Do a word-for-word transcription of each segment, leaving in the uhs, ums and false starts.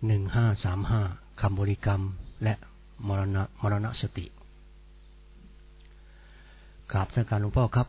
หนึ่งห้าสามห้าคำบริกรรมและมรณะมรณสติกราบท่านการหลวงพ่อครับ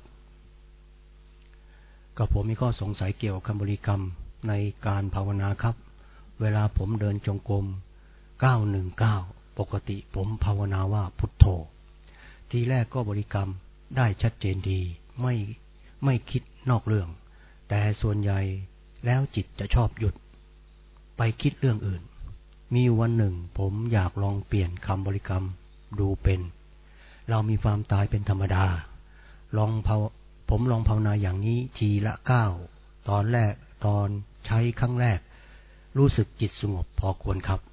ก็ผมมีข้อสงสัยเกี่ยวกับคำบริกรรมในการภาวนาครับเวลาผมเดินจงกรมเก้าหนึ่งเก้าปกติผมภาวนาว่าพุทโธทีแรกก็บริกรรมได้ชัดเจนดีไม่ไม่คิดนอกเรื่องแต่ส่วนใหญ่แล้วจิตจะชอบหยุดไปคิดเรื่องอื่นมีวันหนึ่งผมอยากลองเปลี่ยนคำบริกรรมดูเป็นเรามีความตายเป็นธรรมดาลองภาวผมลองภาวนาอย่างนี้ทีละเก้าตอนแรกตอนใช้ครั้งแรกรู้สึกจิตสงบพอควรครับ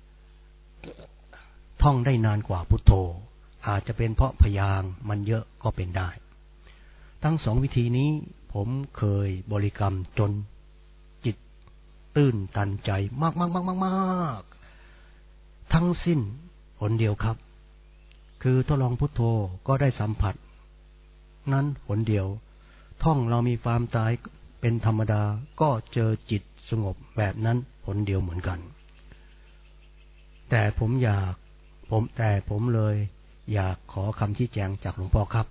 ท่องได้นานกว่าพุทโธอาจจะเป็นเพราะพยางค์มันเยอะก็เป็นได้ทั้งสองวิธีนี้ผมเคยบริกรรมจนจิตตื้นตันใจมากมากมากมากมากทั้งสิ้นหนเดียวครับคือทดลองพุทโธก็ได้สัมผัสนั้นหนเดียวท่องเรามีความตายเป็นธรรมดาก็เจอจิตสงบแบบนั้นหนเดียวเหมือนกันแต่ผมอยากผมแต่ผมเลยอยากขอคำชี้แจงจากหลวงพ่อครับ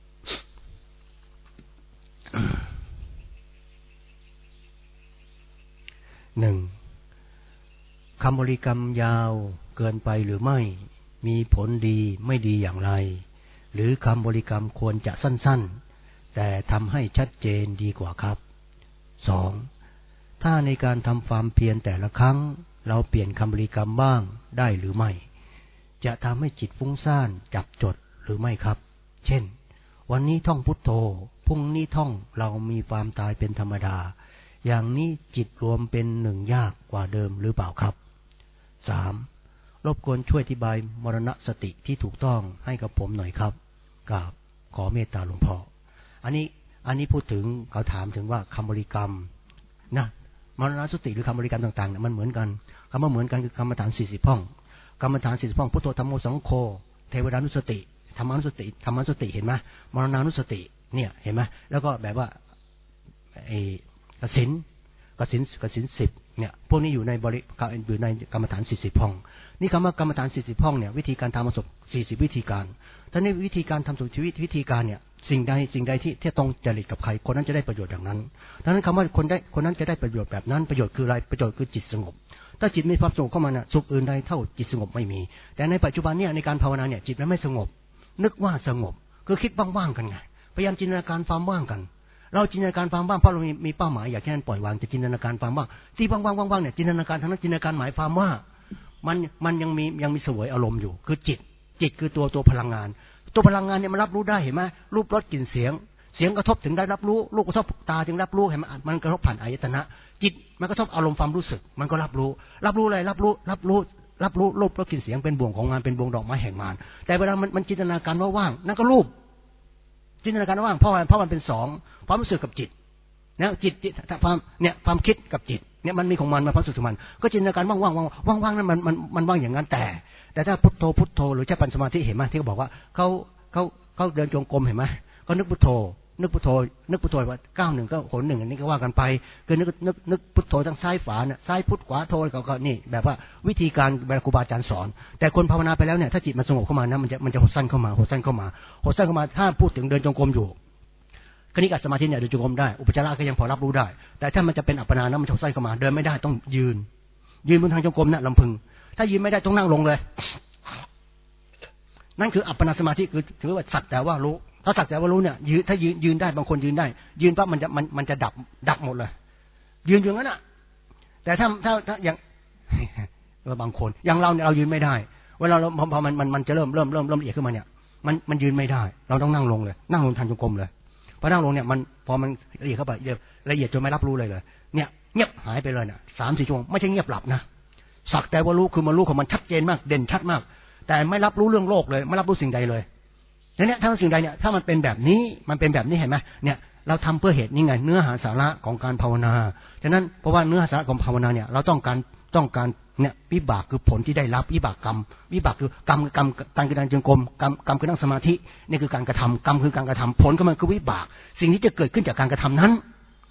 หนึ่งคำบริกรรมยาวเกินไปหรือไม่มีผลดีไม่ดีอย่างไรหรือคำบริกรรมควรจะสั้นๆแต่ทำให้ชัดเจนดีกว่าครับสองถ้าในการทำความเพียรแต่ละครั้งเราเปลี่ยนคำบริกรรมบ้างได้หรือไม่จะทำให้จิตฟุ้งซ่านจับจดหรือไม่ครับเช่นวันนี้ท่องพุทโธพรุ่งนี้ท่องเรามีความตายเป็นธรรมดาอย่างนี้จิตรวมเป็นหนึ่งยากกว่าเดิมหรือเปล่าครับสามรบกวนช่วยอธิบายมรณสติที่ถูกต้องให้กับผมหน่อยครับกราบขอเมตตาหลวงพ่ออันนี้อันนี้พูดถึงเขาถามถึงว่าคำบริกรรมนะมรณสติหรือคำบริกรรมต่างๆเนี่ยมันเหมือนกันคำว่าเหมือนกันคือกรรมฐานสี่สิบห้องกรรมฐานสี่สิบห้องพุทโธธัมโมสังโฆเทวดานุสติธรรมานุสติธรรมานุสติเห็นไหมมรณานุสติเนี่ยเห็นไหมแล้วก็แบบว่าไอ้กสินกสินกสินสิบเนี่ยพวกนี้อยู่ในบริอยู่ในกรรมฐานสี่สิบห้องนี่คำว่ากรรมฐานสี่สิบห้องเนี่ยวิธีการทำประสบสี่สิบวิธีการท่านี้วิธีการทำสู่ชีวิตวิธีการเนี่ยสิ่งใดสิ่งใดที่ที่ตรงจริตกับใครคนนั้นจะได้ประโยชน์อย่างนั้นดังนั้นคำว่าคนได้คนนั้นจะได้ประโยชน์แบบนั้นประโยชน์คืออะไรประโยชน์คือจิตสงบถ้าจิตมีความสงบเข้ามาเนี่ยสุขอื่นใดเท่าจิตสงบไม่มีแต่ในปัจจุบันเนี่ยในการภาวนาเนี่ยจิตมันไม่สงบนึกว่าสงบคือคิดว่างๆกันไงพยายามจินตนาการความว่างกันเราจินตนาการความว่างเพราะเรามีมีเป้าหมายอยากแค่นั้นปล่อยวางจะจินตนาการความว่างที่ว่างๆว่างๆเนี่ยจินตนาการทั้งนั้นจินตนาการหมายความว่ามันมันยังมียังมีเสวยอารมณ์อยู่คือจิตจิตคือตัวตัวพลังงานตัวพลังงานเนี่ยมันรับรู้ได้เห็นไหมรูปรสกลิ่นเสียงเสียงกระทบถึงได้รับรู้รูปกระทบตาถึงรับรู้เห็นไหมมันกระทบผ่านอายตนะจิตมันกระทบอารมณ์ความรู้สึกมันก็รับรู้รับรู้อะไรรับรู้รับรู้รับรู้รูปรสกลิ่นเสียงเป็นบ่วงของงานเป็นบ่วงดอกไม้แห่งมารแต่เวลามันมันจินตนาการว่าว่างนั่นก็รูปจินตนาการว่างเพราะเพราะมันเป็นสองความรู้สึกกับจิตนะจิตความเนี่ยความคิดกับจิตเนี่ยมันมีของมันมาพระสุดมันก็จินตนาการว่างว่างว่างว่างว่างนั้นมันมันมันว่างอย่างนั้นแต่แต่ถ้าพุทโธพุทโธหรือใช้ปัญสมาธิเห็นไหมที่เขาบอกว่าเขาเขาเขาเดินจงกรมเห็นไหมก็นึกพุทโธนึกพุทโธนึกพุทโธว่าเก้าหนึ่งก็หนหนึ่งอันนี้ก็ว่ากันไปคือนึกนึกนึกพุทโธทางซ้ายฝาเนี่ยซ้ายพุทขวาโธก็ก็นี่แบบว่าวิธีการแบบครูบาอาจารย์สอนแต่คนภาวนาไปแล้วเนี่ยถ้าจิตมันสงบเข้ามานะมันจะมันจะหดสั้นเข้ามาหดสั้นเข้ามาหดสั้นเข้ามาถ้าพูดถึงเดินจงกรมอยู่คณิกะสมาธิเนี่ยเดินจงกรมได้อุปจาระก็ยังพอรับรู้ได้แต่ถ้ามันจะเป็นอัปปนานะมันหดสั้นเข้ามาเดินไม่ได้ต้องยืนยืนบนทางจงกรมน่ะลำพึงถ้ายืนไม่ได้ต้องนั่งลงเลยนั่นคืออัปปนาสมาธิคือถือว่าสักแต่ว่ารู้ถ้าสักแต่ว่ารู้เนี่ยยืนถ้ายืนยืนได้บางคนยืนได้ยืนปั๊บมันจะมันมันจะดับดับหมดเลยยืนอย่างนั้นอ่ะแต่ถ้าถ้าถ้าอย่างว่าบางคนอย่างเราเนี่ยเรายืนไม่ได้เวลาเราพอพอมันมันมันจะเริ่มเริ่มเริ่มเริ่มละเอียดขึ้นมาเนี่ยมันมันยืนไม่ได้เราต้องนั่งลงเลยนั่งลงทางจงกรมเลยพอนั่งลงเนี่ยมันพอมันละเอียดเข้าไปละเอียดจนไม่รับรู้เลยเลยเนี่ยเงียบหายไปเลยน่ะสามสี่ชั่วโมงไม่ใช่เงียบหลับนะสักแต่ว่ารู้คือมันรู้ของมันชัดเจนมากเด่นชัดมากแต่ไม่รับรู้เรื่องโลกเลยไม่รับรู้สิ่งใดเลยเนี่ยถ้าสิ่งใดเนี่ยถ้ามันเป็นแบบนี้มันเป็นแบบนี้เห็นไหมเนี่ยเราทำเพื่อเหตุนี้ไงเนื้อหาสาระของการภาวนาฉะนั้นเพราะว่าเนื้อหาสาระของภาวนาเนี่ยเราต้องการต้องการเนี่ยวิบากคือผลที่ได้รับวิบากกรรมวิบากคือกรรมกรรมการกระทำจงกรมกรรมกรรมคือนั่งสมาธินี่คือการกระทำกรรมคือการกระทำผลก็มันคือวิบากสิ่งที่จะเกิดขึ้นจากการกระทำนั้น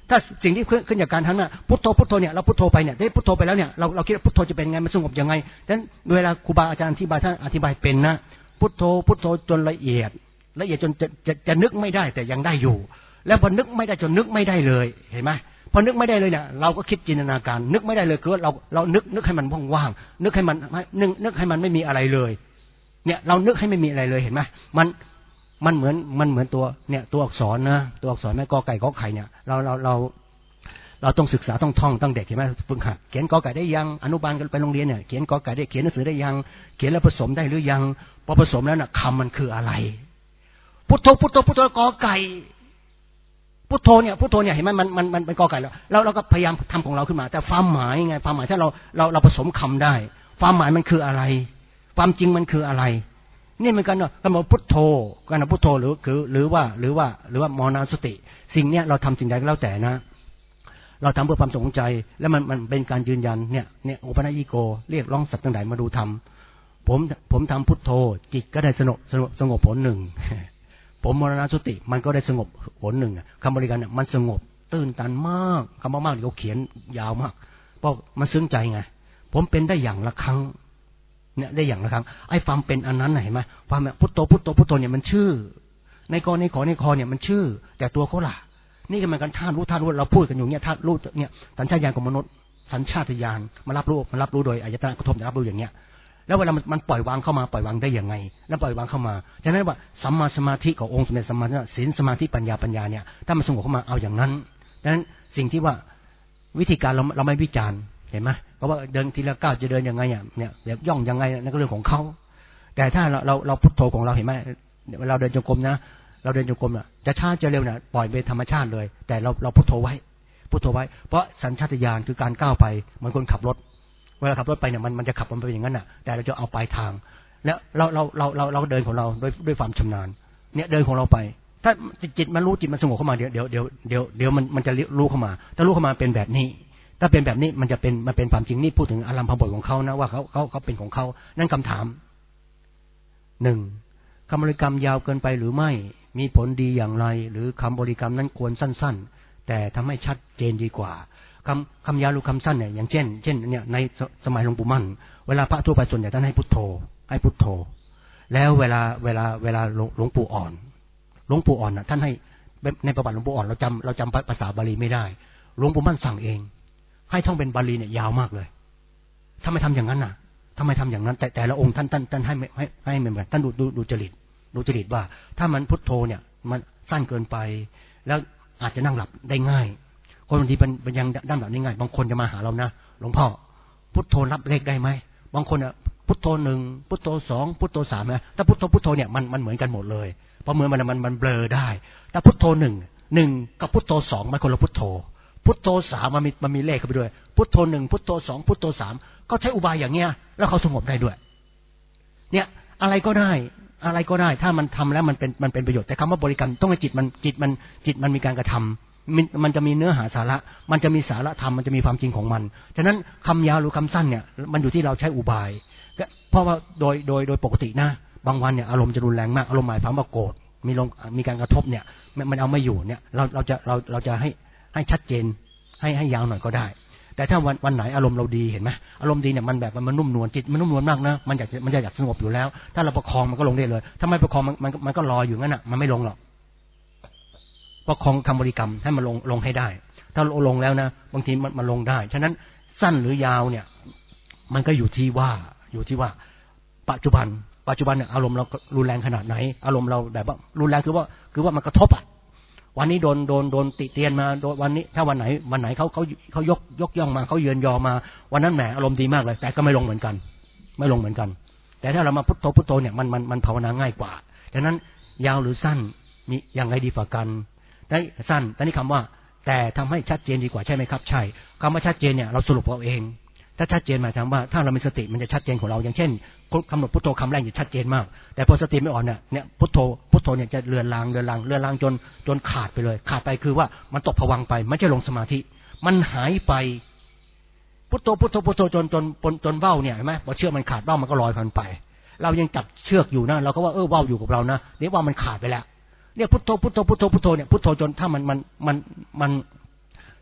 ถ้าสิ่งที่ขึ้นจากการทั้งนั้นพุทโธพุทโธเนี่ยเราพุทโธไปเนี่ยได้พุทโธไปแล้วเนี่ยเราเราคิดว่าพุทโธจะเป็นไงมันสงบยังไงดังนั้นเวลาครูบาอาจารย์อธิบายท่านอธิบายเป็นนะพุทโธพุทโธจนละเอียดละเอียดจนจะจะจะนึกไม่ได้แต่ยังได้อยู่แล้วพอนึกไม่ได้จนนึกไม่ได้เลยเห็นไหมพอนึกไม่ได้เลยเนี่ยเราก็คิดจินตนาการนึกไม่ได้เลยคือเราเรานึกนึกให้มันว่างๆนึกให้มันนึกนึกให้มันไม่มีอะไรเลยเนี่ยเรานึกให้ไม่มีอะไรเลยเห็นไหมมันมันเหมือนมันเหมือนตัวเนี่ยตัวอักษรนะตัวอักษรแม่กอไก่ขอไข่เนี่ยเราเราเราเราต้องศึกษาต้องท่องต้องเด็กเห็นไหมฝึกหัดเขียนกอไก่ได้ยังอนุบาลกันไปโรงเรียนเนี่ยเขียนกอไก่ได้เขียนหนังสือได้ยังเขียนแล้วผสมได้หรือยังพอผสมแล้วน่ะคำมันคืออะไรพุทโธพุทโธพุทโธกอไก่พุทโธเนี่ยพุทโธเนี่ยเห็นไหมมันมันมันเป็นกอไก่แล้วเราเราก็พยายามทำของเราขึ้นมาแต่ความหมายไงความหมายถ้าเราเราเราผสมคำได้ความหมายมันคืออะไรความจริงมันคืออะไรนี่เหมือนกันเนาะคำว่าพุทโธการพุทโธหรือคือหรือว่าหรือว่าหรือว่ามรณสติสิ่งเนี้ยเราทำสิ่งใดก็แล้วแต่นะเราทำเพื่อความสงใจแล้วมันมันเป็นการยืนยันเนี่ยเนี่ยโอปัญญิโกเรียกร้องสัตว์ทั้งหลายมาดูธรรมผมผมทำพุทโธจิตก็ได้สงบสงบสงบผลหนึ่งผมมรณสติมันก็ได้สงบผลหนึ่งคำบริกรรมเนี่ยมันสงบตื้นตันมากคำมากๆเขาเขียนยาวมากเพราะมันซึ้งใจไงผมเป็นได้อย่างละครั้งเนี่ยได้อย่างละครั้งไอ้ความเป็นอันนั้นเห็นไหมความพุทโธพุทโธพุทโธเนี่ยมันชื่อในกอในขอในคอเนี่ยมันชื่อแต่ตัวเขาล่ะนี่ก็เหมือนกันธาตุรู้ธาตุรู้เราพูดกันอยู่เนี่ยธาตุรู้เนี่ยสัญชาตญาณของมนุษย์สัญชาตญาณมารับรู้มารับรู้โดยอายตนะกระทบรับรู้อย่างเงี้ยแล้วเวลามันมันปล่อยวางเข้ามาปล่อยวางได้ยังไงแล้วปล่อยวางเข้ามาฉะนั้นว่าสัมมาสมาธิขององค์สมเด็จสัมมาศีลสมาธิปัญญาปัญญาเนี่ยถ้ามันสงบเข้ามาเอาอย่างนั้นดังนั้นสิ่งที่ว่าวิธีการเราเราไม่วิจารณ์เห็นไหมเพราะว่าเดินทีละก้าวจะเดินยังไงเนี่ยเนี่ยย่องยังไงนั่นก็เรื่องของเขาแต่ถ้าเราเราเราพุทโธของเราเห็นไหมเวลาเดินจงกรมนะเราเดินจงกรมน่ะจะช้าจะเร็วน่ะปล่อยเป็นธรรมชาติเลยแต่เราเราพุทโธไว้พุทโธไว้เพราะสัญชาตญาณคือการก้าวไปเหมือนคนขับรถเวลาขับรถไปเนี่ยมันมันจะขับมันไปอย่างนั้นน่ะแต่เราจะเอาปลายทางแล้วเราเราเราเราเราเดินของเราด้วยด้วยความชำนาญเนี่ยเดินของเราไปถ้าจิตมันรู้จิตมันสงบเข้ามาเดี๋ยวเดี๋ยวเดี๋ยวเดี๋ยวเดี๋ยวมันมันจะรู้เข้ามาถ้ารู้เข้ามาเป็นแบบนี้ถ้าเป็นแบบนี้มันจะเป็นมันเป็นความจริงนี่พูดถึงอารมณ์พบทของเขานะว่าเขาเขาเขาเป็นของเขานั่นคำถามหนึ่งคำบริกรรมยาวเกินไปหรือไม่มีผลดีอย่างไรหรือคำบริกรรมนั้นควรสั้นๆแต่ทำให้ชัดเจนดีกว่าคำคำยาวหรือคำสั้นเนี่ยอย่างเช่นเช่นเนี่ยในสมัยหลวงปู่มั่นเวลาพระทั่วไปส่วนใหญ่ท่านให้พุทโธให้พุทโธแล้วเวลาเวลาเวลาหลวงปู่อ่อนหลวงปู่อ่อนน่ะท่านให้ในประวัติหลวงปู่อ่อนเราจำเราจำภาษาบาลีไม่ได้หลวงปู่มั่นสั่งเองให้ท่องเป็นบาลีเนี่ยยาวมากเลยทำไมทำอย่างนั้นน่ะทำไมทำอย่างนั้นแต่แต่ละองค์ท่านท่านท่านให้ให้ให้เหมือนกันท่านดูดูดูจริตดูจริตว่าถ้ามันพุทโธเนี่ยมันสั้นเกินไปแล้วอาจจะนั่งหลับได้ง่ายคนบางทีเป็นยังนั่งหลับได้ง่ายบางคนจะมาหาเรานะหลวงพ่อพุทโธนับเลขได้ไหมบางคนอ่ะพุทโธหนึ่งพุทโธสองพุทโธสามนะถ้าพุทโธพุทโธเนี่ยมันมันเหมือนกันหมดเลยเพราะเหมือนมันมันมันเบลอได้แต่พุทโธหนึ่งหนึ่งกับพุทโธสองมันคนละพุทโธพุทโธสามมันมีมันมีเลขเข้าไปด้วยพุทโธหนึ่งพุทโธสองพุทโธสามก็ใช้อุบายอย่างเงี้ยแล้วเขาสงบได้ด้วยเนี่ยอะไรก็ได้อะไรก็ได้ถ้ามันทำแล้วมันเป็นมันเป็นประโยชน์แต่คำว่าบริกรรมต้องให้จิตมันจิตมันจิตมันมีการกระทำมันมันจะมีเนื้อหาสาระมันจะมีสาระธรรมมันจะมีความจริงของมันฉะนั้นคำยาวหรือคำสั้นเนี่ยมันอยู่ที่เราใช้อุบายเพราะว่าโดยโดยโดยปกตินะบางวันเนี่ยอารมณ์จะรุนแรงมากอารมณ์หมายความว่าโกรธมีลงมีการกระทบเนี่ยมันเอาไม่อยู่เนี่ยเราเราจะเราเราจะให้ให้ชัดเจนให้ให้ยาวหน่อยก็ได้แต่ถ้าวันวันไหนอารมณ์เราดีเห็นไหมอารมณ์ดีเนี่ยมันแบบมันนุ่มนวลจิตมันนุ่มนวลมากนะมันอยากมันจะอยากสงบอยู่แล้วถ้าเราประคองมันก็ลงได้เลยถ้าไม่ประคองมันมันมันก็รออยู่งั้นอ่ะมันไม่ลงหรอกประคองคำบริกรรมให้มันลงลงให้ได้ถ้าลงแล้วนะบางทีมันมันลงได้ฉะนั้นสั้นหรือยาวเนี่ยมันก็อยู่ที่ว่าอยู่ที่ว่าปัจจุบันปัจจุบันเนี่ยอารมณ์เรารุนแรงขนาดไหนอารมณ์เราแบบว่ารุนแรงคือว่าคือว่ามันกระทบอ่ะวันนี้โดนโดนโดนติเตียนมาโดนวันนี้ถ้าวันไหนวันไหนเขาเขาเขายกยกย่องมาเขาเยือนยอมาวันนั้นแหมอารมณ์ดีมากเลยแต่ก็ไม่ลงเหมือนกันไม่ลงเหมือนกันแต่ถ้าเรามาพุทโธพุทโธเนี่ยมันมันมันภาวนาง่ายกว่าดังนั้นยาวหรือสั้นมีอย่างไรดีกว่ากันได้สั้นแต่นี่คำว่าแต่ทำให้ชัดเจนดีกว่าใช่ไหมครับใช่คำว่าชัดเจนเนี่ยเราสรุปเอาเองถ้าชัดเจนหมายถึงว่าถ้าเรามีสติมันจะชัดเจนของเราอย่างเช่นกำหนดพุทโธคำแรกจะชัดเจนมากแต่พอสติไม่อ่อนเนี่ยเนี่ยพุทโธพุทโธเนี่ยจะเลือนลางเลือนลางเลือนลางจนจนขาดไปเลยขาดไปคือว่ามันตกผวังค์ไปไม่ใช่ลงสมาธิมันหายไปพุทโธพุทโธพุทโธจนจนจนจนเบ้าเนี่ยเห็นไหมพอเชือกมันขาดเบ้ามันก็ลอยพันไปเรายังจับเชือกอยู่นะเราก็ว่าเออเบ้าอยู่กับเรานะเดี๋ยวว่ามันขาดไปแล้วเนี่ยพุทโธพุทโธพุทโธพุทโธเนี่ยพุทโธจนถ้ามันมันมันมัน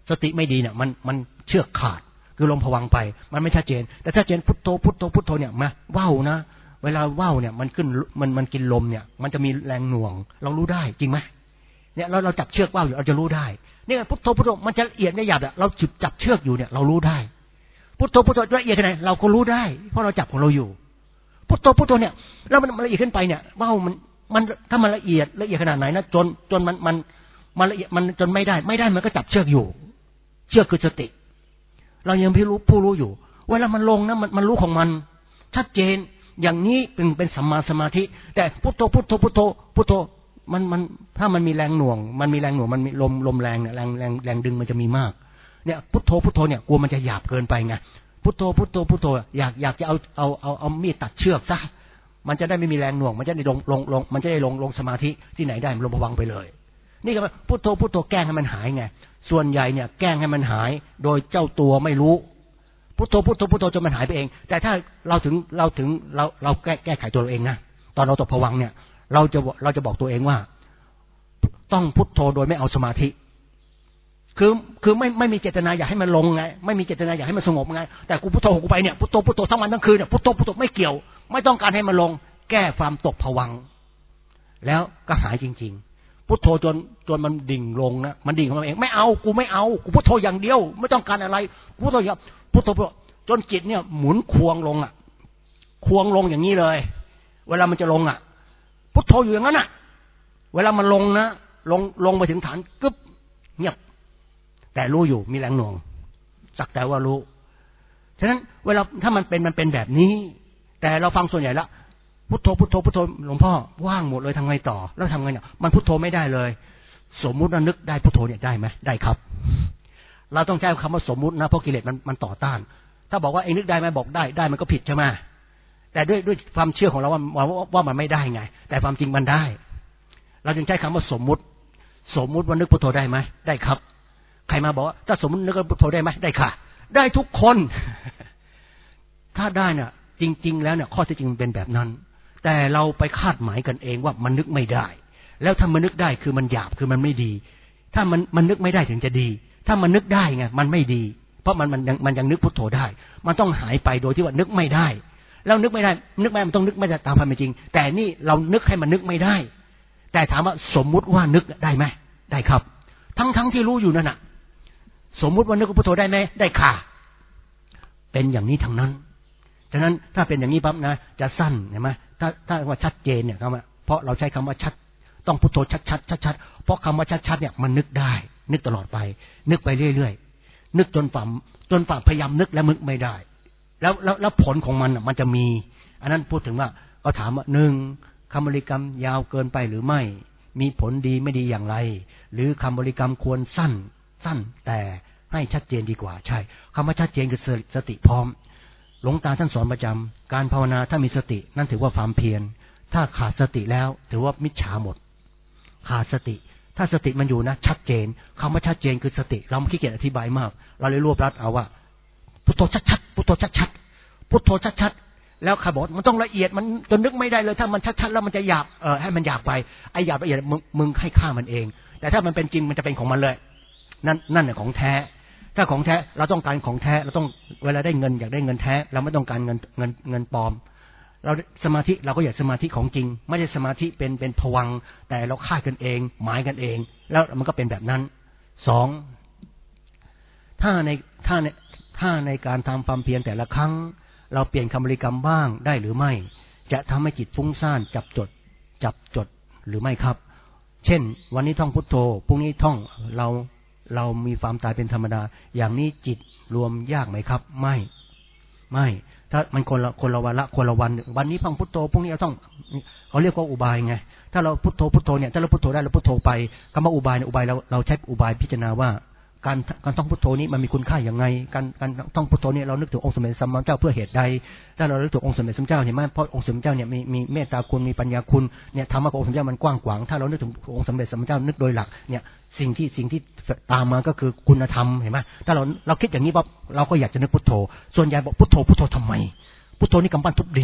สติไม่ดีเนี่ยมันมันเชือกขาดคือลมผวังไปมันไม่ชัดเจนแต่ถ้าเจนพุทโธพุทโธพุทโธเนี่ยมาว่าวนะเวลาว่าวเนี่ยมันขึ้นมันมันกินลมเนี่ยมันจะมีแรงหน่วงเรารู้ได้จริงไหมเนี่ยเราเราจับเชือกว่าวอยู่เราจะรู้ได้เนี่ยพุทโธพุทโธมันจะละเอียดละเอียดอ่ะเราจับจับเชือกอยู่เนี่ยเรารู้ได้พุทโธพุทโธละเอียดขนาดไหนเราก็รู้ได้เพราะเราจับของเราอยู่พุทโธพุทโธเนี่ยแล้วมันละเอียดขึ้นไปเนี่ยว่าวมันมันถ้ามันละเอียดละเอียดขนาดไหนนะจนจนมันมันมันละเอียดมันจนไม่ได้ไม่ได้มันก็จับเชือกอยู่เชือกคือสติเรายังไม่รู้ผู้รู้อยู่เวลามันลงนะมันมันรู้ของมันชัดเจนอย่างนี้เป็นเป็นสัมมาสมาธิแต่พุทโธพุทโธพุทโธพุทโธมันมันถ้ามันมีแรงหน่วงมันมีแรงหน่วงมันมีลมลมแรงเนี่ยแรงแรงแรงดึงมันจะมีมากเนี่ยพุทโธพุทโธเนี่ยกลัวมันจะหยาบเกินไปไงพุทโธพุทโธพุทโธอยากอยากจะเอาเอาเอาเอามีดตัดเชือกซะมันจะได้ไม่มีแรงหน่วงมันจะได้ลงลงลงมันจะได้ลงลงสมาธิที่ไหนได้มันลงผวังไปเลยนี่ก็พุทโธพุทโธแกล้งให้มันหายไงส่วนใหญ่เนี่ยแกล้งให้มันหายโดยเจ้าตัวไม่รู้พุทโธพุทโธพุทโธจนมันหายไปเองแต่ถ้าเราถึงเราถึงเราเราแก้แก้ไขตัวเราเองนะตอนเราตกผวังเนี่ยเราจะเราจะบอกตัวเองว่าต้องพุทโธโดยไม่เอาสมาธิคือคือไม่ไม่มีเจตนาอยากให้มันลงไงไม่มีเจตนาอยากให้มันสงบไงแต่กูพุทโธกูไปเนี่ยพุทโธพุทโธทั้งวันทั้งคืนเนี่ยพุทโธพุทโธไม่เกี่ยวไม่ต้องการให้มันลงแก้ความตกผวังแล้วก็หายจริงๆพุทโธจนจนมันดิ่งลงนะมันดิ่งของมันเองไม่เอากูไม่เอากูพุทโธอย่างเดียวไม่ต้องการอะไรพุทโธอย่างพุทโธจนจิตเนี่ยหมุนควงลงอ่ะควงลงอย่างนี้เลยเวลามันจะลงอ่ะพุทโธอยู่อย่างนั้นอ่ะเวลามันลงนะลงลงไปถึงฐานกึ๊บเงียบแต่รู้อยู่มีแรงหน่วงสักแต่ว่ารู้ฉะนั้นเวลาถ้ามันเป็นมันเป็นแบบนี้แต่เราฟังส่วนใหญ่ละพุทโธพุทโธพุทโธหลวงพ่อว่างหมดเลยทำไงต่อแล้วทำไงเนี่ยมันพุทโธไม่ได้เลยสมมุติว่านึกได้พุทโธเนี่ยได้ไหมได้ครับเราต้องใช้คำว่าสมมุตินะเพราะกิเลสมันมันต่อต้านถ้าบอกว่าเองนึกได้ไหมบอกได้ได้มันก็ผิดใช่ไหมแต่ด้วยด้วยความเชื่อของเราว่าว่ามันไม่ได้ไงแต่ความจริงมันได้เราจึงใช้คำว่าสมมุติสมมุติว่านึกพุทโธได้ไหมได้ครับใครมาบอกว่าถ้าสมมุตินึกพุทโธได้ไหมได้ค่ะได้ทุกคน ถ้าได้เนี่ยจริงๆแล้วเนี่ยข้อที่จริงเป็นแบบนั้นแต่เราไปคาดหมายกันเองว่ามันนึกไม่ได้แล้วถ้ามันนึกได้คือมันหยาบคือมันไม่ดีถ้ามันมันนึกไม่ได้ถึงจะดีถ้ามันนึกได้ไงมันไม่ดีเพราะมันมันยังมันยังนึกพุทโธได้มันต้องหายไปโดยที่ว่านึกไม่ได้แล้วนึกไม่ได้นึกไม่ได้มันต้องนึกไม่ได้ตามความเป็นจริงแต่นี่เรานึกให้มันนึกไม่ได้แต่ถามว่าสมมุติว่านึกได้ไหมได้ครับทั้งทั้งที่รู้อยู่นั่นน่ะสมมุติว่านึกพุทโธได้ไหมได้ค่ะเป็นอย่างนี้ทั้งนั้นฉะนั้นถ้าเป็นอย่างนี้ปั๊บนะจะสั้นเห็นไหมถ้าถ้าว่าชัดเจนเนี่ยคำว่าเพราะเราใช้คำว่าชัดต้องพุทโธชัดชัดชัดชัดเพราะคำว่าชัดชัดเนี่ยมันนึกได้นึกตลอดไปนึกไปเรื่อยๆนึกจนฝ่าจนฝ่าพยายามนึกแล้วนึกไม่ได้แล้วแล้วแล้วผลของมันอ่ะมันจะมีอันนั้นพูดถึงว่าเขาถามว่าหนึ่งคำบริกรรมยาวเกินไปหรือไม่มีผลดีไม่ดีอย่างไรหรือคำบริกรรมควรสั้นสั้นแต่ให้ชัดเจนดีกว่าใช่คำว่าชัดเจนคือสติพร้อมหลวงตาท่านสอนประจำการภาวนาถ้ามีสตินั่นถือว่าความเพียรถ้าขาดสติแล้วถือว่ามิจฉาหมดขาดสติถ้าสติมันอยู่นะชัดเจนคำว่าชัดเจนคือสติเราไม่ขี้เกียจอธิบายมากเราเลยรวบรัดเอาว่าพุทโธชัดๆพุทโธชัดๆพุทโธชัดๆแล้วใครบอกมันต้องละเอียดมันจนนึกไม่ได้เลยถ้ามันชัดๆแล้วมันจะหยาบเออให้มันหยาบไปไอ้หยาบละเอียดมึงมึงให้ค่ามันเองแต่ถ้ามันเป็นจริงมันจะเป็นของมันเลยนั่นนั่นเนี่ยของแท้ถ้าของแท้เราต้องการของแท้เราต้องเวลาได้เงินอยากได้เงินแท้เราไม่ต้องการเงินเงินเงินปลอมเราสมาธิเราก็อยากสมาธิของจริงไม่ได้สมาธิเป็นเป็นภวังค์แต่เราคาดกันเองหมายกันเองแล้วมันก็เป็นแบบนั้นสองถ้าในถ้าในถ้าในการทำความเพียรแต่ละครั้งเราเปลี่ยนคำบริกรรมบ้างได้หรือไม่จะทำให้จิตฟุ้งซ่านจับจดจับจดหรือไม่ครับเช่นวันนี้ท่องพุทโธพรุ่งนี้ท่องเราเรามีความตายเป็นธรรมดาอย่างนี้จิตรวมยากไหมครับไม่ไม่ถ้ามันคนละคนละวันละคนละวันวันนี้ท่องพุทโธพรุ่งนี้เราต้องเขาเรียกว่าอุบายไงถ้าเราพุทโธพุทโธเนี่ยถ้าเราพุทโธได้เราพุทโธไปคำว่าอุบายเนี่ยอุบายเราเราใช้อุบายพิจารณาว่าการการท่องพุทโธนี้มันมีคุณค่าอย่างไงการการท่องพุทโธเนี่ยเรานึกถึงองค์สมเด็จสัมมาสัมพุทธเจ้าเพื่อเหตุใดถ้าเรานึกถึงองค์สมเด็จสัมมาสัมพุทธเจ้าเห็นไหมเพราะองค์สมเด็จเจ้าเนี่ยมีมีเมตตาคุณมีปัญญาคุณเนี่ยธรรมะขององค์สมเด็จเจ้ามันกว้างขวางถ้าเรานึกถึงองค์สมเด็จสัมมาสัมพุทธเจ้านึกโดยหลักเนี่ยสิ่งที่สิ่งที่ตามมาก็คือคุณธรรมเห็นไหมถ้าเราเราคิดอย่างนี้ปั๊บเราก็อยากจะนึกพุทโธส่วนใหญ่บอกพุทโธพุทโธทำไมพุทโธนี่กำปั้นทุบดิน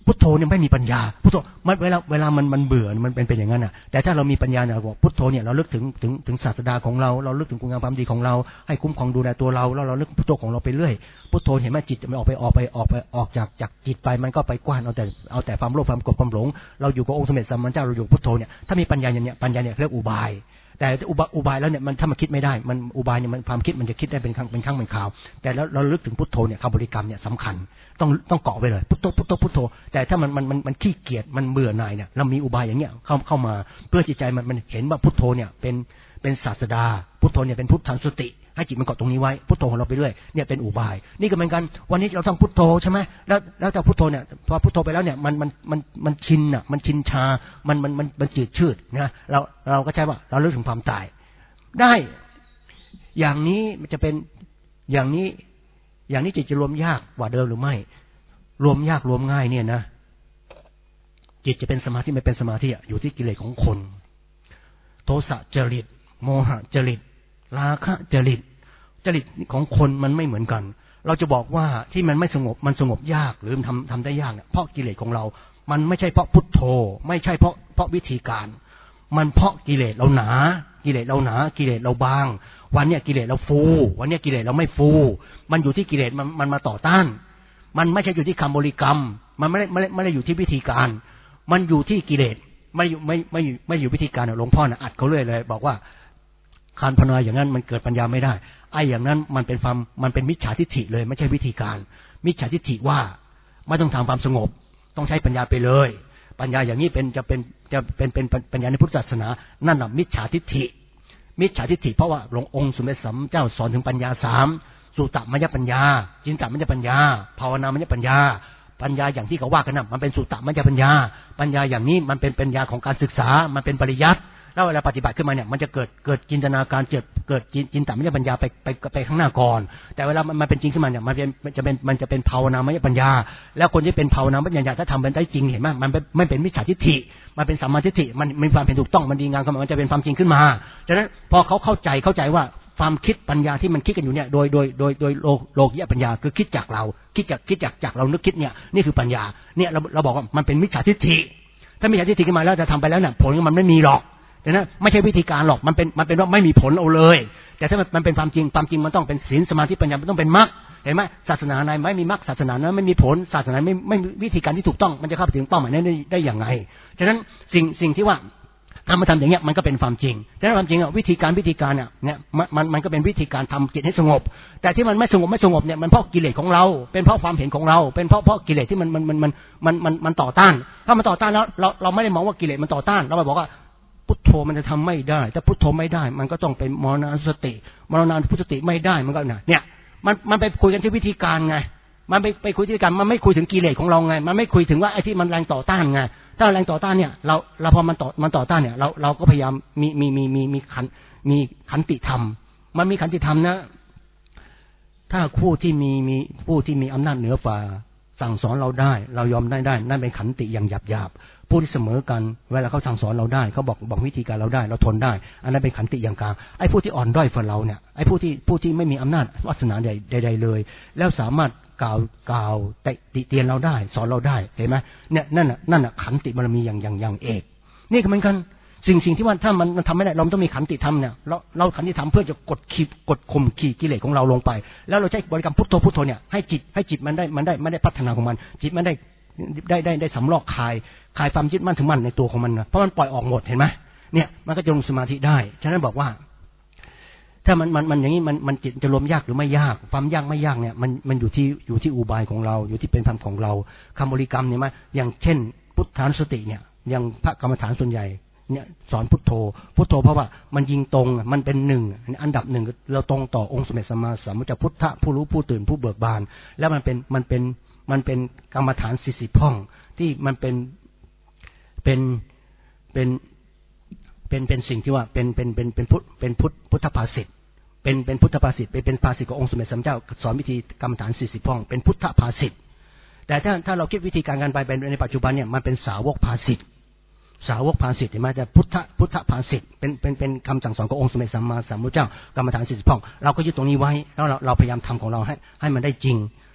พุทโธเนี่ยไม่มีปัญญาพุทโธมันเวลาเวลามันมันเบื่อมันเป็นเป็นอย่างนั้นอ่ะแต่ถ้าเรามีปัญญาเนี่ยบอกพุทโธเนี่ยเราลึกถึงถึงถึงศาสดาของเราเราลึกถึงคุณงามความดีของเราให้คุ้มครองดูแลตัวเราแล้วเราลึกพุทโธของเราไปเรื่อยพุทโธเห็นไหมจิตมันออกไปออกไปออกไปออกจากจากจิตไปมันก็ไปกว้านเอาแต่เอาแต่ความโลภความโกรธความหลงเราอยู่กับองค์สมเด็จสัมมาสัมพุทธเจ้าเราอยู่พุทโธเนี่ยถ้ามีปัญญาอย่างเนี้ยปัญญาเนี่ยเรียกอุบายแต่อุบายอุบายแล้วเนี่ยมันถ้ามันคิดไม่ได้มันอุบายเนี่ยมันความคิดมันจะคิดได้เป็นครั้งเป็นครั้งเป็นคราวแต่แล้วเราลึกถึงพุทโธเนี่ยคำบริกรรมเนี่ยสำคัญต้องต้องเกาะไว้เลยพุทโธพุทโธพุทโธแต่ถ้ามันมันมันมันขี้เกียจมันเบื่อหน่ายเนี่ยเรามีอุบายอย่างเงี้ยเข้าเข้ามาเพื่อจิตใจมันมันเห็นว่าพุทโธเนี่ยเป็นเป็นศาสดาพุทโธเนี่ยเป็นพุทธังสติให้จิตมันเกาะตรงนี้ไว้พุทโธของเราไปเรื่อยเนี่ยเป็นอุบายนี่ก็เหมือนกันวันนี้เราต้องพุทโธใช่ไหมแล้วแล้วแต่พุทโธเนี่ยพอพุทโธไปแล้วเนี่ยมันมันมันมันชินอ่ะมันชินชามันมันมันมันจืดชืดนะเราเราก็ใช่ว่าเราเลิกถึงความตายได้อย่างนี้มันจะเป็นอย่างนี้อย่างนี้จิตจะรวมยากกว่าเดิมหรือไม่รวมยากรวมง่ายเนี่ยนะจิตจะเป็นสมาธิไม่เป็นสมาธิอยู่ที่กิเลสของคนโทสะจริตโมหะจริตราคะจริตจริตของคนมันไม่เหมือนกันเราจะบอกว่าที่มันไม่สงบมันสงบยากหรือมันทำทำได้ยากเนี่ยเพราะกิเลสของเรามันไม่ใช่เพราะพุทโธไม่ใช่เพราะเพราะวิธีการมันเพราะกิเลสเราหนากิเลสเราหนากิเลสเราบางวันเนี้ยกิเลสเราฟูวันเนี้ยกิเลสเราไม่ฟูมันอยู่ที่กิเลสมันมันมาต่อต้านมันไม่ใช่อยู่ที่คำบริกรรมมันไม่ได้ไม่ได้ไม่ได้อยู่ที่วิธีการมันอยู่ที่กิเลสไม่อยู่ไม่ไม่ไม่อยู่วิธีการหลวงพ่อน่ะอัดเขาเรื่อยเลยบอกว่าการภาวนาอย่างนั้นมันเกิดปัญญาไม่ได้ไอ้อย่างนั้นมันเป็นความมันเป็นมิจฉาทิฏฐิเลยไม่ใช่วิธีการมิจฉาทิฏฐิว่าไม่ต้องทำความสงบต้องใช้ปัญญาไปเลยปัญญาอย่างนี้เป็นจะเป็นจะเป็นเป็นปัญญาในพุทธศาสนานั่นน่ะมิจฉาทิฏฐิมิจฉาทิฏฐิเพราะว่าหลวงองค์สมเด็จสัมมาสัมพุทธเจ้าสอนถึงปัญญาสามสุตตมัญญปัญญาจินตมัญญปัญญาภาวนามัญญปัญญาปัญญาอย่างที่เขาว่ากันน่ะมันเป็นสุตตมัญญปัญญาปัญญาอย่างนี้มันเป็นปัญญาของการศึกษามันเป็นปริยัติแล้วเวลาปฏิบัติขึ้นมาเนี่ยมันจะเกิดเกิดจินตนาการเกิดเกิดจินตมัญญปัญญาไปไปไปข้างหน้าก่อนแต่เวลามันเป็นจริงขึ้นมาเนี่ยมันเป็นจะเป็นมันจะเป็นภาวนามัญญปัญญาแล้วคนที่เป็นภาวนามัญญปัญญาถ้าทำเป็นได้จริงเห็นไหมมันไม่เป็นมิจฉาทิฏฐิมันเป็นสัมมาทิฏฐิมันมีความเป็นถูกต้องมันดีงามมันจะเป็นความจริงขึ้นมาฉะนั้นพอเขาเข้าใจเข้าใจว่าความคิดปัญญาที่มันคิดกันอยู่เนี่ยโดยโดยโดยโดยโลโลกียปัญญาคือคิดจากเราคิดจากคิดจากจากเรานึกคิดเนี่ยนี่คือปัญญาเนี่ยเราเราบอกว่ามันเป็นมิจฉาทิฏฐิถ้ามิจฉาทิฏฐิขึ้นมาแล้วจะทำไปแล้วเนี่ยผลมันไม่มีหรอกแต่นั้นไม่ใช่วิธีการหรอกมันเป็นมันเป็นว่าไม่มีผลเอาเลยแต่ถ้ามันเป็นความจริงความจริงมันต้องเป็นศีลสมาธิปัญญามันต้องเป็นมรรคเห็นไหมศาสนาไหนไม่มีมรรคศาสนานั้นไม่มีผลศาสนาไม่ไม่วิธีการที่ถูกต้องมันจะเข้าไปถึงเป้าหมายนั้นได้ได้อย่างไรฉะนั้นสิ่งสิ่งที่ว่าทำมาทำอย่างเงี้ยมันก็เป็นความจริงแต่ความจริงอ่ะวิธีการวิธีการอ่ะเนี่ยมันมันมันก็เป็นวิธีการทำจิตให้สงบแต่ที่มันไม่สงบไม่สงบเนี่ยมันเพราะกิเลสของเราเป็นเพราะความเห็นของเราเป็นเพราะเพราะกิเลสที่มันมันมันมันมันมันมันต่อต้านถ้ามันต่อต้านแล้วเราเราไม่ได้มองว่ากิเลสมันต่อต้านเราไปบอกว่าพุทโธมันจะทำไม่ได้ถ้าพุทโธไม่ได้มันก็ต้องเป็นมรณสติมรณานุสติไม่ได้มันก็เนี่ยมันมันไปคุยกันที่วิธีการไงมันไปไปคุยที่การมันไม่คุยถึงกิเลสของเราไงมันไม่คุยถึงว่าไอ้ที่มันแรงต่อต้านไงถ้าแรงต่อต้านเนี่ยเราเราพอมันต่อมันต่อต้านเนี่ยเราเราก็พยายามมีมีมีมีมีขันมีขันติธรรมมันมีขันติธรรมนะถ้าผู้ที่มีมีผู้ที่มีอำนาจเหนือฝ่าสั่งสอนเราได้เรายอมได้ได้นั่นเป็นขันติอย่างหยาบหยาบผู้ที่เสมอกันเวลาเขาสั่งสอนเราได้เขาบอกบอกวิธีการเราได้เราทนได้อันนั้นเป็นขันติอย่างกลางไอ้ผู้ที่อ่อนด้อยฝ่าเราเนี่ยไอ้ผู้ที่ผู้ที่ไม่มีอำนาจวาสนาใดใดเลยแล้วสามารถกล่าวกล่าวติเตียนเราได้สอนเราได้เห็นไหมเนี่ยนั่นน่ะนั่นน่ะขันติบารมีอย่างอย่างอย่างเอกนี่ก็เหมือนกันสิ่งสิ่งที่ว่าถ้ามันมันทำไม่ได้เราต้องมีขันติธรรมเนี่ยเราเราขันติธรรมเพื่อจะกดขีดกดข่มขีดกิเลสของเราลงไปแล้วเราใช้บริกรรมพุทโธพุทโธเนี่ยให้จิตให้จิตมันได้มันได้มันได้พัฒนาของมันจิตมันได้ได้ได้ได้สำรอกคลายคลายความยึดมั่นถึงมั่นในตัวของมันนะเพราะมันปล่อยออกหมดเห็นไหมเนี่ยมันก็จะลงสมาธิได้ฉะนั้นบอกว่าถ้ามันมันมันอย่างนี้มันมันจิตจะรวมยากหรือไม่ยากความยากไม่ยากเนี่ยมันมันอยู่ที่อยู่ที่อุบายของเราอยู่ที่เป็นธรรมของเราคำบริกรรมเนี่ยมั้ยอย่างเช่นพุทธานุสติเนี่ยอย่างพระกรรมฐานส่วนใหญ่เนี่ยสอนพุทโธพุทโธเพราะว่ามันยิงตรงมันเป็นหนึ่งอันดับหนึ่งเราตรงต่อองค์สมเด็จสัมมาสัมพุทธเจ้าพุทธะผู้รู้ผู้ตื่นผู้เบิกบานแล้วมันเป็นมันเป็นมันเป็นกรรมฐานสี่สิบห้องที่มันเป็นเป็นเป็นเป็นเป็นสิ่งที่ว่าเป็นเป็นเป็นเป็นพุทธเป็นพุทธพุทธภาษิตเป็นเป็นพุทธภาษิตเป็นเป็นภาษิตขององค์สมเด็จสัมมาสัมพุทธเจ้าสอนวิธีกรรมฐานสี่สิบห้องเป็นพุทธภาษิตแต่ถ้าถ้าเราคิดวิธีการกันไปเป็นในปัจจุบันเนี่ยมันเป็นสาวกภาษิตสาวกภาษิตเห็นไหมแต่พุทธพุทธภาษิตเป็นเป็นเป็นคำสั่งสอนขององค์สมเด็จสัมมาสัมพุทธเจ้ากรรมฐานสี่สิบห้องเราก็ยึดตรงนี้ไว้แล้วเราเราพยายามทำของเราให้ให้มันได้จริง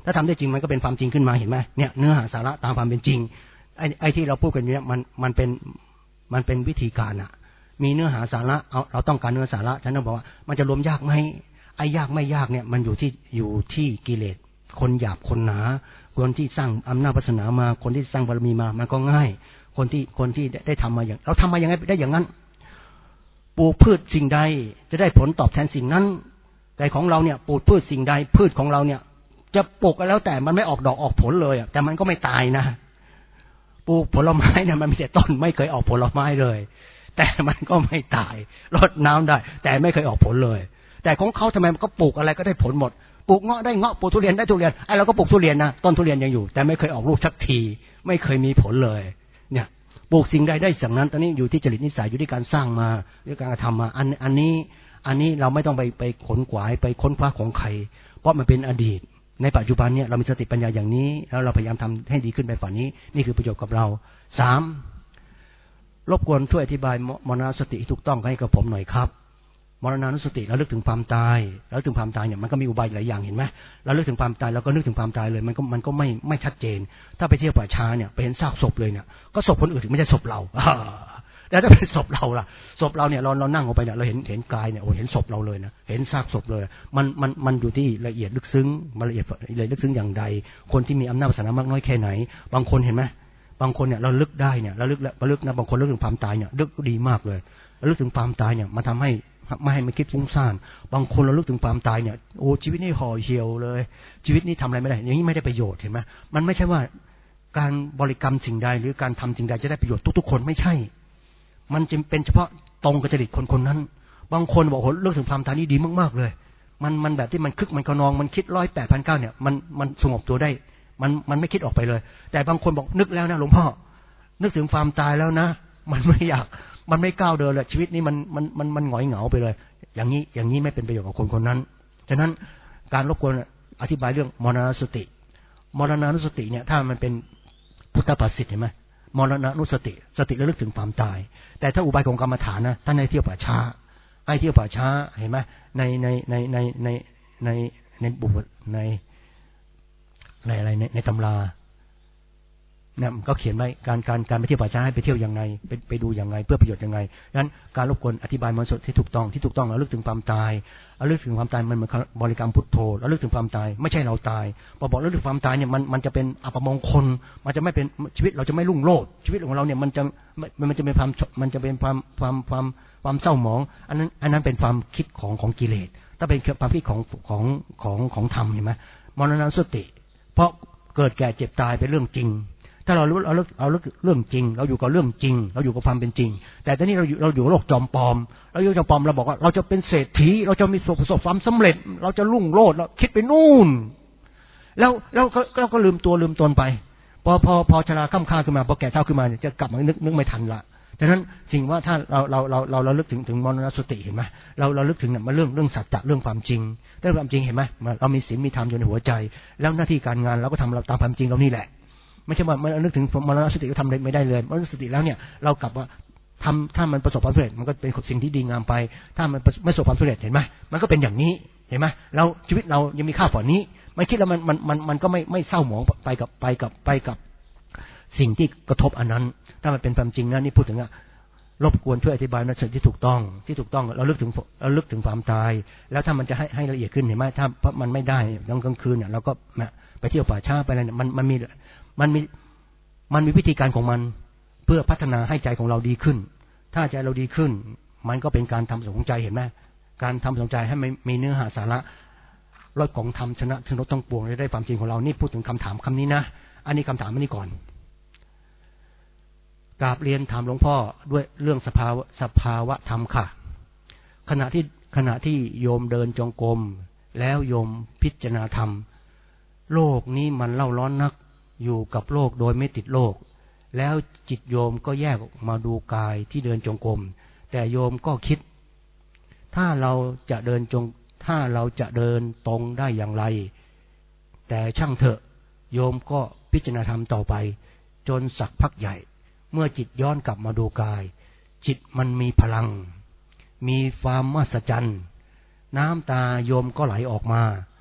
ถ้าทำได้จริงมันก็เป็นความจริงขึ้นมาเห็นไหมเนี่ยเนื้อหาสาระตามความเป็นจริงไอ้ไอ้ที่เราพูดกันเนี่ยมันมันเป็นมันเป็นวิธีการอะมีเนื้อหาสาระเอาเราต้องการเนื้อสาระฉันต้องบอกว่ามันจะรวมยากไหมไอ้ยากไม่ยากเนี่ยมันอยู่ที่อยู่ที่กิเลสคนหยาบคนหนาคนที่สร้างอำนาจวาสนามาคนที่สร้างบารมีมามันก็ง่ายคนที่คนที่ได้ทำมาอย่างเราทำมาอย่างไงได้อย่างนั้นปลูกพืชสิ่งใดจะได้ผลตอบแทนสิ่งนั้นแต่ของเราเนี่ยปลูกพืชสิ่งใดพืชของเราเนี่ยจะปลูกกันแล้วแต่มันไม่ออกดอกออกผลเลยแต่มันก็ไม่ตายนะปลูกผลไม้เนี่ยมันมีแต่ต้นไม่เคยออกผลไม้เลยแต่มันก็ไม่ตายรดน้ำได้แต่ไม่เคยออกผลเลยแต่ของเขาทำไมมันก็ปลูกอะไรก็ได้ผลหมดปลูกเงาะได้เงาะปลูกทุเรียนได้ทุเรียนไอ้เราก็ปลูกทุเรียนนะต้นทุเรียนยังอยู่แต่ไม่เคยออกลูกสักทีไม่เคยมีผลเลยเนี่ยปลูกสิ่งใดได้สิ่งนั้นตอนนี้อยู่ที่จริตนิสัยอยู่ที่การสร้างมาด้วยการกระทำมาอันอันนี้อันนี้เราไม่ต้องไปไปขนขวายไปค้นคว้าของใครเพราะมันเป็นอดีตในปัจจุบันเนี่ยเรามีสติปัญญาอย่างนี้แล้วเราพยายามทำให้ดีขึ้นไปฝันนี้นี่คือประโยชน์กับเราสามรบกวนช่วยอธิบายมรณสติถูกต้องให้กับผมหน่อยครับมรณานุสติเราลึกถึงความตายแล้วถึงความตายเนี่ยมันก็มีอุบายหลายอย่างเห็นไหมเราลึกถึงความตายเราก็นึกถึงความตายเลยมันก็มันก็ไม่ไม่ชัดเจนถ้าไปเที่ยวป่าช้าเนี่ยไปเห็นซากศพเลยเนี่ยก็ศพคนอื่นถึงไม่ใช่ศพเราแต่ถ้าเป็นศพเราล่ะศพเราเนี่ยเราเรานั่งออกไปเนี่ยเราเห็นเห็นกายเนี่ยโอ้เห็นศพเราเลยนะเห็นซากศพเลยมันมันมันอยู่ที่ละเอียดลึกซึ้งละเอียดเลยลึกซึ้งอย่างใดคนที่มีอำนาจวาสนามากน้อยแค่ไหนบางคนเห็นไหมบางคนเนี่ยเราลึกได้เนี่ยเราลึกแล้วลึกนะบางคนลึกถึงความตายเนี่ยลึกดีมากเลยลึกถึงความตายเนี่ยมันทำให้ไม่ให้มันคิดฟุ้งซ่านบางคนเราลึกถึงความตายเนี่ยโอ้ชีวิตนี่ห่อเหี่ยวเลยชีวิตนี้ทำอะไรไม่ได้อย่างนี้ไม่ได้ประโยชน์เห็นไหมมันไม่ใช่ว่าการบริกรรมสิ่งใดหรือการทำสิ่งใดจะได้ประโยชน์ทุกๆคนไม่ใช่มันจะเป็นเฉพาะตรงกับจริตคนคนนั้นบางคนบอกโอ้ลึกถึงความตายนี่ดีมากๆเลยมันมันแบบที่มันคึกมันกระนองมันคิดร้อยแปดพันเก้าเนี่ยมันมันสงบตัวได้มันมันไม่คิดออกไปเลยแต่บางคนบอกนึกแล้วนะหลวงพ่อนึกถึงความตายแล้วนะมันไม่อยากมันไม่ก้าวเดินเลยชีวิตนี้มันมันมันมันหงอยเหงาไปเลยอย่างนี้อย่างนี้ไม่เป็นประโยชน์กับคนคนนั้นฉะนั้นการรบกวนอธิบายเรื่องมรณสติมรณานุสติเนี่ยถ้ามันเป็นพุทธภาษิตเห็นไหมมรณานุสติสติระลึกถึงความตายแต่ถ้าอุบายของกรรมฐานนะท่านให้เที่ยวป่าช้าให้เที่ยวป่าช้าเห็นไหมในในในในในในในบุตรในในอะไรในในตำราเนี่ยก็เขียนไว้การการการไปเที่ยวป่าช้าให้ไปเที่ยวยังไงไปไปดูยังไงเพื่อประโยชน์ยังไงงั้นการรบกวนอธิบายมันสดที่ถูกต้องที่ถูกต้องระลึกถึงความตายระลึกถึงความตายมันเหมือนบริกรรมพุทโธระลึกถึงความตายไม่ใช่เราตายพอบอกระลึกถึงความตายเนี่ยมันมันจะเป็นอัปมงคลมันจะไม่เป็นชีวิตเราจะไม่รุ่งโรจน์ชีวิตของเราเนี่ยมันจะมันจะเป็นความมันจะเป็นความความความความเศร้าหมองอันนั้นอันนั้นเป็นความคิดของของกิเลสถ้าเป็นความคิดของของของของธรรมเห็นไหมมรณสติเพราะเกิดแก่เจ็บตายเป็นเรื่องจริงถ้าเรารู้เราเอาเรื่องจริงเราอยู่กับเรื่องจริงเราอยู่กับความเป็นจริงแต่ตอนนี้เราอยู่เราอยู่โลกจอมปลอมเราอยู่จอมปลอมเราบอกว่าเราจะเป็นเศรษฐีเราจะมีประสบความสำเร็จเราจะรุ่งโรจน์เราคิดไปนู่นแล้วแล้วก็เราก็ลืมตัวลืมตนไปพอพอพอชราค่ำค่าขึ้นมาพอแก่เฒ่าขึ้นมาจะกลับมานึกนึกไม่ทันละดังนั้นสิ่งว่าถ้าเราเราเราเราเราลึกถึงถึงมรณสติเห็นไหมเราเราลึกถึงเนี่ยมาเรื่องเรื่องสัจจะเรื่องความจริงเรื่องความจริงเห็นไหมเรามีศีลมีธรรมอยู่ในหัวใจแล้วหน้าที่การงานเราก็ทำเราตามความจริงเรานี่แหละไม่ใช่ว่ามันนึกถึงมรณสติก็ทำไม่ได้เลยมรณสติแล้วเนี่ยเรากลับว่าทำถ้ามันประสบความสำเร็จมันก็เป็นสิ่งที่ดีงามไปถ้ามันไม่ประสบความสำเร็จเห็นไหมมันก็เป็นอย่างนี้เห็นไหมเราชีวิตเรายังมีค่าฝ่านี้ไม่คิดแล้วมันมันมันมันก็ไม่ไม่เศร้าหมองไปกับไปกับไปกับสิ่งที่กระทบอันนั้นถ้ามันเป็นความจริงนะนี่พูดถึงอะรบกวนช่วยอธิบายในสิ่งที่ถูกต้องที่ถูกต้องเราลึกถึงเราลึกถึงความตายแล้วถ้ามันจะให้ให้ละเอียดขึ้นเห็นไหมถ้าเพราะมันไม่ได้ตอนกลางคืนเนี่ยเราก็ไปเที่ยวป่าช้าไปอะไรเนี่ยมันมันมีมันมีมันมีวิธีการของมันเพื่อพัฒนาให้ใจของเราดีขึ้นถ้าใจเราดีขึ้นมันก็เป็นการทำสงใจเห็นไหมการทำสงใจให้มีเนื้อหาสาระรถของธรรมชนะชนต้องปวงได้ความจริงของเรานี่พูดถึงคำถามคำนี้นะอันนี้คำถามอันนี้ก่อนกราบเรียนถามหลวงพ่อด้วยเรื่องสภาวะสภาวะธรรมค่ะขณะที่ขณะที่โยมเดินจงกรมแล้วโยมพิจารณาธรรมโลกนี้มันเล่าร้อนนักอยู่กับโลกโดยไม่ติดโลกแล้วจิตโยมก็แยกออกมาดูกายที่เดินจงกรมแต่โยมก็คิดถ้าเราจะเดินจงถ้าเราจะเดินตรงได้อย่างไรแต่ช่างเถอะโยมก็พิจารณาธรรมต่อไปจนสักพักใหญ่เมื่อจิตย้อนกลับมาดูกายจิตมันมีพลังมีความมหัศจรรย์น้ำตาโยมก็ไหลออกมา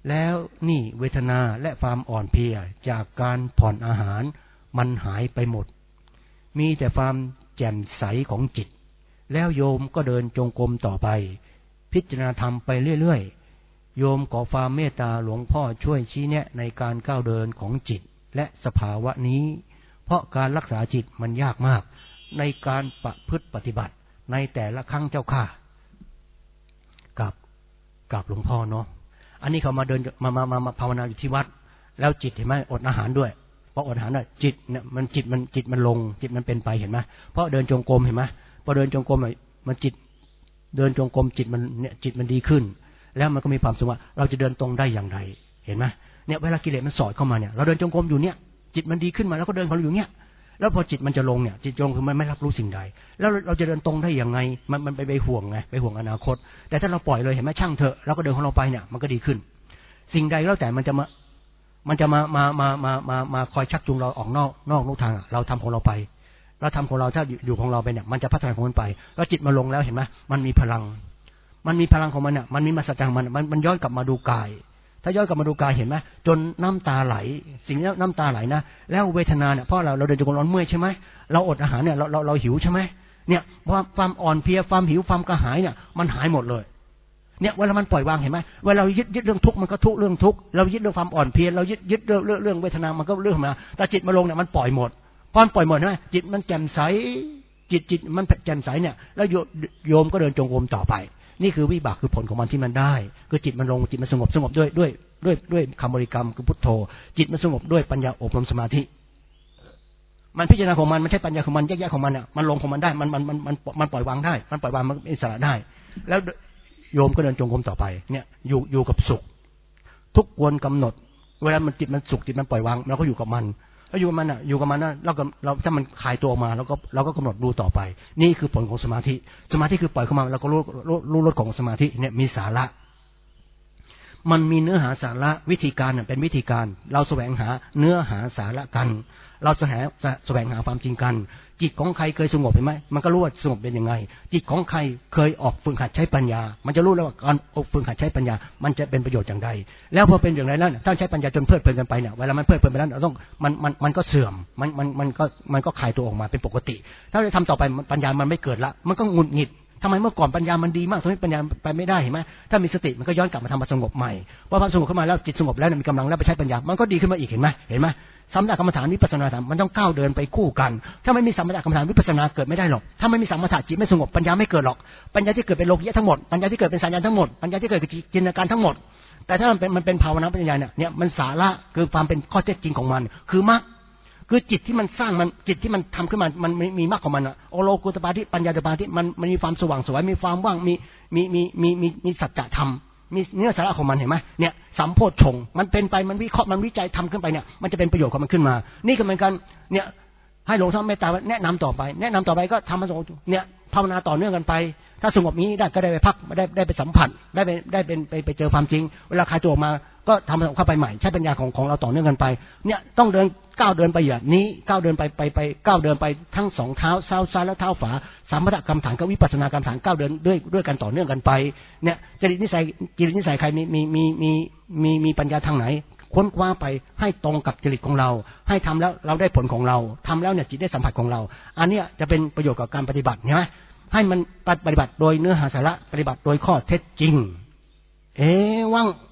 แล้วนี่เวทนาและความอ่อนเพลียจากการผ่อนอาหารมันหายไปหมดมีแต่ความแจ่มใสของจิตแล้วโยมก็เดินจงกรมต่อไปพิจารณาธรรมไปเรื่อยๆโยมขอความเมตตาหลวงพ่อช่วยชี้แนะในการก้าวเดินของจิตและสภาวะนี้เพราะการรักษาจิตมันยากมากในการประพฤติปฏิบัติในแต่ละครั้งเจ้าค่ะกับกับหลวงพ่อเนาะอันนี้เขามาเดินมามามามาภาวนาอยู่ที่วัดแล้วจิตเห็นไหมอดอาหารด้วยเพราะอดอาหารน่ะจิตเนี่ยมันจิตมันจิตมันลงจิตมันเป็นไปเห็นไหมเพราะเดินจงกรมเห็นไหมพอเดินจงกรมมันจิตเดินจงกรมจิตมันเนี่ยจิตมันดีขึ้นแล้วมันก็มีความสุขว่าเราจะเดินตรงได้อย่างไรเห็นไหมเนี่ยเวลากิเลสมันสอดเข้ามาเนี่ยเราเดินจงกรมอยู่เนี่ยจิตมันดีขึ้นมาแล้วก็เดินของเราอยู่เนี่ยแล้วพอจิตมันจะลงเนี่ยจิตลงคือมันไม่รับรู้สิ่งใดแล้วเราจะเดินตรงได้อย่างไงมันมันไปไปห่วงไงไปห่วงอนาคตแต่ถ้าเราปล่อยเลยเห็นไหมช่างเถอะเราก็เดินของเราไปเนี่ยมันก็ดีขึ้นสิ่งใดแล้วแต่มันจะมามันจะมามามามามามาคอยชักจูงเราออกนอกนอกลู่ทางเราทำของเราไปเราทำของเราถ้าอยู่ของเราไปเนี่ยมันจะพัฒนาของมันไปแล้วจิตมาลงแล้วเห็นไหมมันมีพลังมันมีพลังของมันเนี่ยมันมีมาสัจจังมันมันมันย้อนกลับมาดูกายถ้าย้อนกลับมาดูกายเห็นไหมจนน้ำตาไหลสิ่งนี้น้ำตาไหลนะแล้วเวทนาเนี่ยเพราะเราเราเดินจงกรมร้อนเมื่อยใช่ไหมเราอดอาหารเนี่ยเราเราเราหิวใช่ไหมเนี่ยความความอ่อนเพลียความหิวความกระหายเนี่ยมันหายหมดเลยเนี่ยเวลามันปล่อยวางเห็นไหมเวลาเรายึดยึดเรื่องทุกข์มันก็ทุกข์เรื่องทุกข์เรายึดเรื่องความอ่อนเพลียเรายึดยึดเรื่องเรื่องเรื่องเวทนามันก็เรื่องมาแต่จิตมาลงเนี่ยมันปล่อยหมดพอมันปล่อยหมดใช่ไหมจิตมันแจ่มใสจิตจิตมันแจ่มใสเนี่ยแล้วโยมก็เดินจงกรมต่อไปนี่คือวิบากคือผลของมันที่มันได้คือจิตมันลงจิตมันสงบสงบด้วยด้วยด้วยด้วยคำบริกรรมคือพุทโธจิตมันสงบด้วยปัญญาอบรมสมาธิมันพิจารณาของมันไม่ใช่ปัญญาของมันแยกแยะของมันอ่ะมันลงของมันได้มันมันมันมันมันปล่อยวางได้มันปล่อยวางมันอิสระได้แล้วโยมก็เดินจงกรมต่อไปเนี่ยอยู่อยู่กับสุขทุกวันกำหนดเวลามันจิตมันสุขจิตมันปล่อยวางเราก็อยู่กับมันแล้วอยู่กับมันอ่ะอยู่กับมันนะเราก็เราถ้ามันคลายตัวออกมาเราก็เราก็กำหนดดูต่อไปนี่คือผลของสมาธิสมาธิคือปล่อยเข้ามาเราก็รู้รู้รสของสมาธิเนี่ยมีสาระมันมีเนื้อหาสาระวิธีการเป็นวิธีการเราแสวงหาเนื้อหาสาระกันเราแสวงแสวงหาความจริงกันจิตของใครเคยสงบเห็นไหมมันก็รู้ว่าสงบเป็นยังไงจิตของใครเคยออกฝึกหัดใช้ปัญญามันจะรู้แล้วว่าการออกฝึกหัดใช้ปัญญามันจะเป็นประโยชน์อย่างไรแล้วพอเป็นอย่างไรแล้วถ้าใช้ปัญญาจนเพลิดเพลินกันไปเนี่ยเวลามันเพลิดเพลินไปแล้วเราต้องมันมันมันก็เสื่อมมันมันมันก็มันก็คลายตัวออกมาเป็นปกติถ้าเราทำต่อไปปัญญามันไม่เกิดละมันก็หงุดหงิดทำไมเมื่อก่อนปัญญามันดีมากทำไมปัญญาไปไม่ได้เห็นไหมถ้ามีสติมันก็ย้อนกลับมาทำมาสงบใหม่พอความสงบขึ้นมาแล้วจิตสงบแล้วมีกำลังแล้วไปใช้ปัญญามันก็ดีขึ้นมาอีกเห็นไหมเห็นไหมสมถะกรรมฐานวิปัสสนาธรรมมันต้องก้าวเดินไปคู่กันถ้าไม่มีสมถะกรรมฐานวิปัสสนาเกิดไม่ได้หรอกถ้าไม่มีสมถะจิตไม่สงบปัญญาไม่เกิดหรอกปัญญาที่เกิดเป็นโลกิยะทั้งหมดปัญญาที่เกิดเป็นสัญญาทั้งหมดปัญญาที่เกิดเป็นจินตนาการทั้งหมดแต่ถ้ามันเป็นมันเป็นภาวนาปัญญาเนี่ยเนี่ยมันสาระคือความเป็นข้อเท็จจริงของมันคือมรรคคือจิตที่มันสร้างมันจิตที่มันทำขึ้นมามันมีมรรคของมันอะโอโลกุตปาทิปัญญาตปาทิมันมันมีความสว่างสวยมีความว่างมีมีมีมีมีมีสัจธรรมมีเนื้อสาระของมันเห็นไหมเนี่ยสัมโพชฌงค์มันเป็นไปมันวิเคราะห์มันวิจัยทำขึ้นไปเนี่ยมันจะเป็นประโยชน์ของมันขึ้นมานี่ก็เหมือนกันเนี่ยให้หลวงพ่อเมตตาแนะนำต่อไปแนะนำต่อไปก็ทำมาสงบเนี่ยภาวนาต่อเนื่องกันไปถ้าสงบนี้ได้ก็ได้ไปพักได้ได้ไปสัมผัสได้ไปได้เป็นไปไปเจอความจริงเวลาคลายตัวออกมาก็ทำเข้าไปใหม่ใช้ปัญญาของของเราต่อเนื่องกันไปเนี่ยต้องเดินก้าวเดินไปอย่างนี้ก้าวเดินไปไปไปก้าวเดินไปทั้งสองเท้าเท้าซ้ายและเท้าขวาสมถกรรมฐานกับวิปัสสนากรรมฐานก้าวเดินด้วยด้วยกันต่อเนื่องกันไปเนี่ยจริตนิสัยจริตนิสัยใครมีมีมีมีมีมีปัญญาทางไหนค้นคว้าไปให้ตรงกับจริตของเราให้ทำแล้วเราได้ผลของเราทำแล้วเนี่ยจิตได้สัมผัสของเราอันนี้จะเป็นประโยชน์กับการปฏิบัติใช่ไหมให้มันปฏิบัติโดยเนื้อหาสาระปฏิบัติโดยข้อเท็จจริงเอวัง